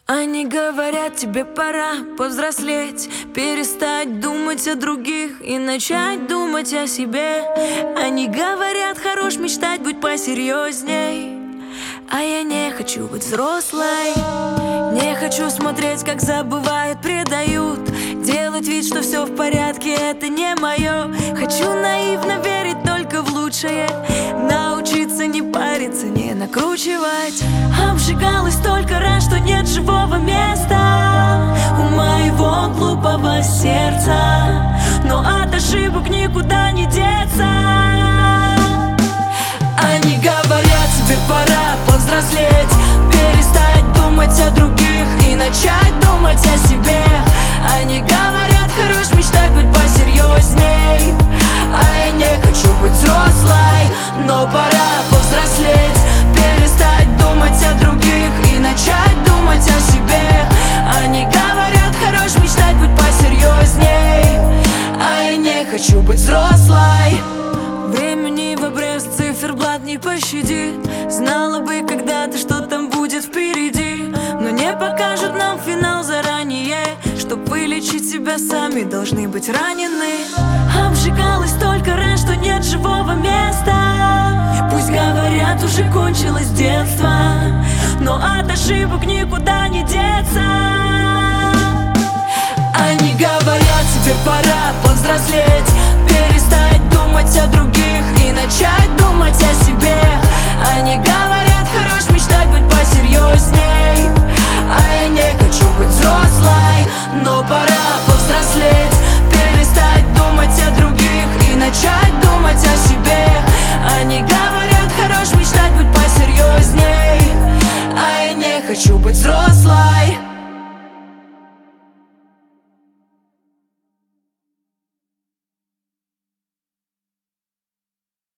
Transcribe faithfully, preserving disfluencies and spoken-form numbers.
Они говорят, тебе пора повзрослеть, перестать думать о других и начать думать о себе. Они говорят, хорош мечтать, будь посерьезней. А я не хочу быть взрослой. Не хочу смотреть, как забывают, предают, делать вид, что все в порядке, это не мое. Хочу наивно верить только в лучшее, научиться не париться, не накручивать. Обжигалась столько раз, что нет живого места у моего глупого сердца, но от ошибок никуда не деться. Они говорят, тебе пора повзрослеть, перестать думать о других и начать думать о себе. Они говорят, хорош мечтать, быть посерьезней. А я не хочу быть взрослой, но пора повзрослеть, перестать думать о других и начать думать о себе. Они говорят, хорош мечтать, быть посерьезней. А я не хочу быть взрослой. Времени в обрез, циферблат не пощадит. Знала бы когда-то, что там будет впереди, но не покажут нам финал заранее. Чтоб вылечить себя, сами должны быть ранены. Обжигалась столько раз, что нет живого места. Пусть говорят, уже кончилось детство, но от ошибок никуда не деться. Они говорят, тебе пора повзрослеть, перестать думать о других и начать думать о себе. Они говорят, хорош мечтать, быть посерьезней. А я не хочу быть взрослой, но пора повзрослеть, перестать думать о других и начать думать о себе. Они говорят, хорош мечтать, быть посерьезней. А я не хочу быть взрослой.